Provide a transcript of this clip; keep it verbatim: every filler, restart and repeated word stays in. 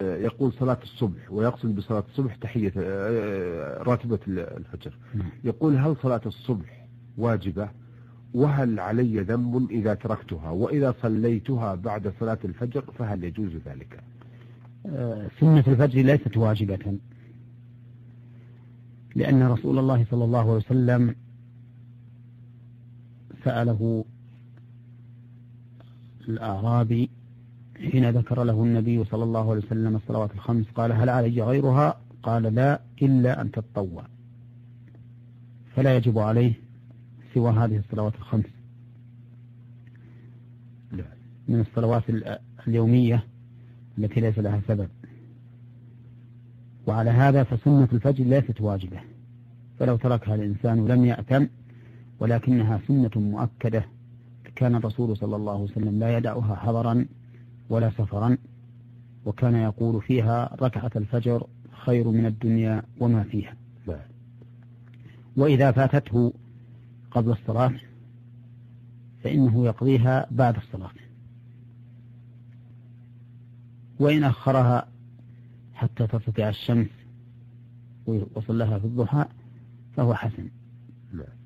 يقول صلاة الصبح ويقصد بصلاة الصبح تحية راتبة الفجر، يقول هل صلاة الصبح واجبة؟ وهل علي ذنب إذا تركتها؟ وإذا صليتها بعد صلاة الفجر فهل يجوز ذلك؟ سنة الفجر ليست واجبة، لأن رسول الله صلى الله عليه وسلم سأله الأعرابي حين ذكر له النبي صلى الله عليه وسلم الصلوات الخمس قال هل علي غيرها؟ قال لا إلا أن تتطوع، فلا يجب عليه سوى هذه الصلوات الخمس من الصلوات اليومية التي ليس لها سبب. وعلى هذا فسنة الفجر ليست واجبة، فلو تركها الإنسان لم يأثم، ولكنها سنة مؤكدة، كان الرسول صلى الله عليه وسلم لا يدعها حضرا ولا سفرا، وكان يقول فيها ركعة الفجر خير من الدنيا وما فيها. وإذا فاتته قبل الصلاة فإنه يقضيها بعد الصلاة، وإن أخرها حتى ترتفع الشمس وصلها في الضحى فهو حسن.